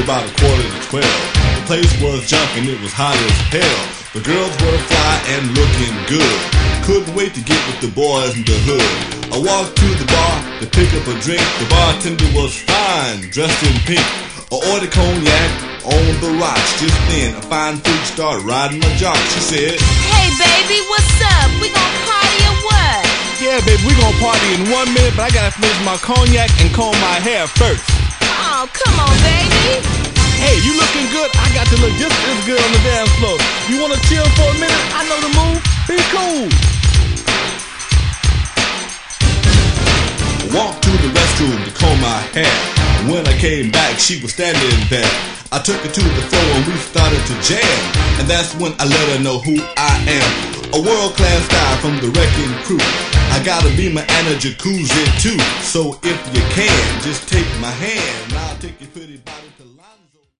about 11:15. The place was jumping, it was hot as hell. The girls were fly and looking good. Couldn't wait to get with the boys in the hood. I walked to the bar to pick up a drink. The bartender was fine, dressed in pink. I ordered cognac on the rocks. Just then, a fine freak started riding my jock. She said, "Hey baby, what's up? We gon' party or what?" "Yeah, baby, we gon' party in 1 minute, but I gotta finish my cognac and comb my hair first." Oh, come on, baby. "Hey, you looking good? I got to look just as good on the dance floor. You wanna chill for a minute? I know the move. Be cool." I walked to the restroom to comb my hair. When I came back, she was standing there. I took her to the floor and we started to jam. And that's when I let her know who I am. A world-class guy from the wrecking crew. I got a Beamer and a jacuzzi too. So if you can, just take my hand and I'll take your pretty body.